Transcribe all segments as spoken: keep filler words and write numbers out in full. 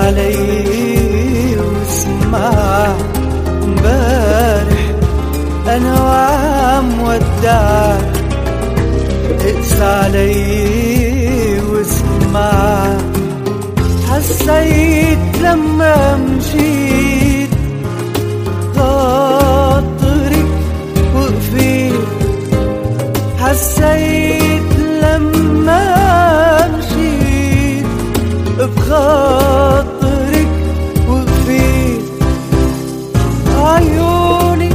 علي واسمع، امبارح انا وعم ودعك. اقسى علي واسمع، حسيت لما مشيت خاطرك وقفيت، حسيت لما مشيت بخاطرك وقفيت. عيوني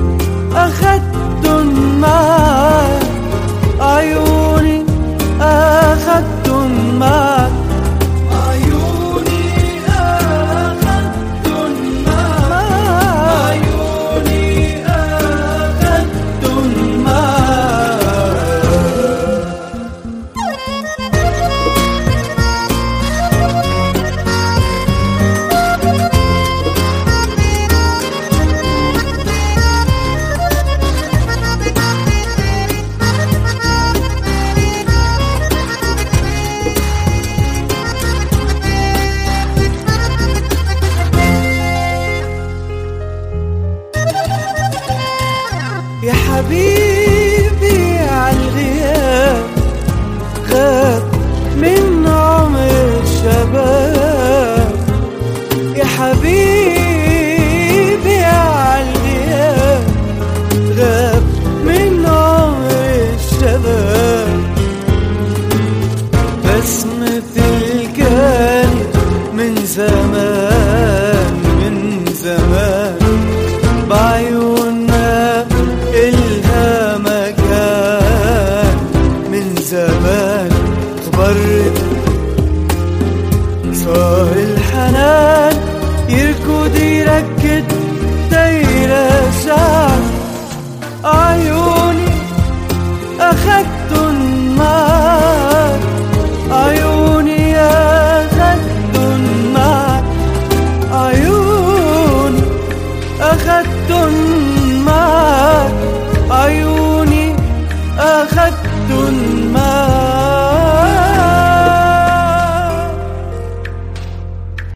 أخدتن معك، عيوني أخدتن معك، عيوني أخدتن معك، عيوني أخدتن معك. يا حبيبي عالغياب غاب من عمر الشباب، يا حبيبي عالغياب غاب من عمر الشباب. بسمة الكانت من زمان